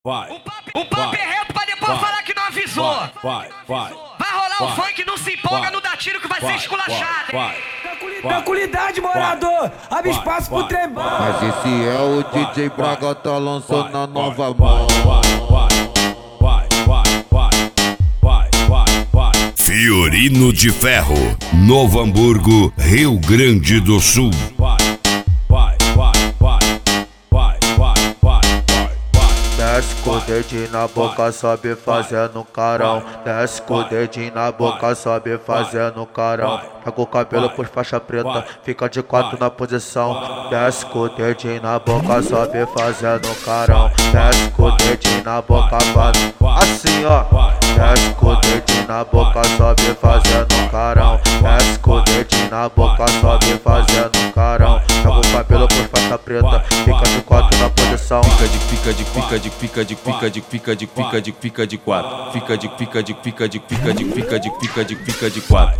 O papo é reto pra depois falar que não avisou. Vai rolar o funk, não se empolga, não dá tiro que vai ser esculachado. Tranquilidade, morador, abre espaço pro trembão. Mas esse é o DJ Braga, tá lançando a nova mão. Fiorino de Ferro, Novo Hamburgo, Rio Grande do Sul. Desce com o dedinho na boca, sobe fazendo carão. Desce com o dedinho na boca, sobe fazendo carão. Pega o cabelo por faixa preta, fica de quatro na posição. Desce com o dedinho na boca, sobe fazendo carão. Desce com o dedinho na boca, faz assim ó. Desce com o dedinho na boca, sobe fazendo carão. Desce com o dedinho na boca, sobe fazendo carão. Pega o cabelo por faixa preta, fica de quatro na posição. Fica de quatro. Fica de quatro.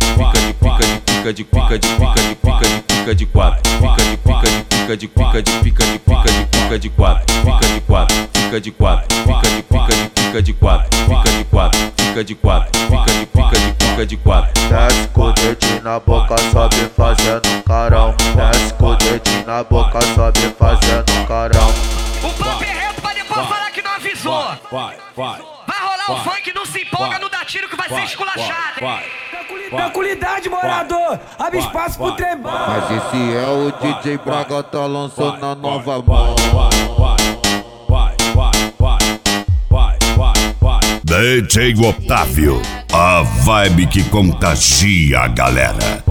Desce com o dedinho na boca, sobe fazendo carão. Desce com o dedinho na boca, sobe fazendo carão. O papo é reto pra depois falar que não avisou. Vai rolar o funk, não se empolga, não dá tiro que vai ser esculachado. Tranquilidade, morador, abre espaço pro trembão. Mas esse é o DJ Braga, tá lançando a nova mão. DJ Otávio, a vibe que contagia a galera.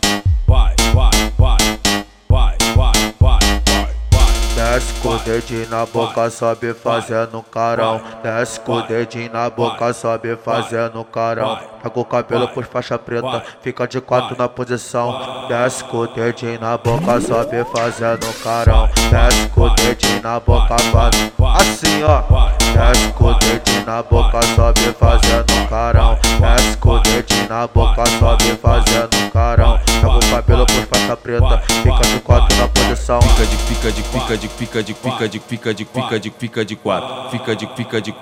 Desce com o dedinho na boca, sobe fazendo carão. Desce com o dedinho na boca, sobe fazendo carão. Pega o cabelo por faixa preta, fica de quatro na posição. Desce com o dedinho na boca, sobe fazendo carão. Desce com o dedinho na boca, faz assim ó. Desce com o dedinho na boca, sobe fazendo carão. Desce com o dedinho na boca, sobe fazendo carão. Pega o cabelo por faixa preta, fica de quatro na posição. Fica de quatro. Fica de quatro. Fica de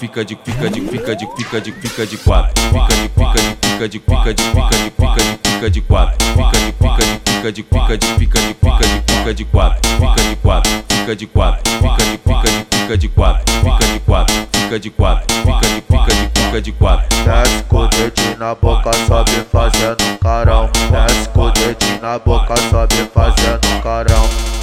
quatro. Desce com o dedinho na boca, sobe fazendo carão. Desce com o dedinho na boca, sobe fazendo carão.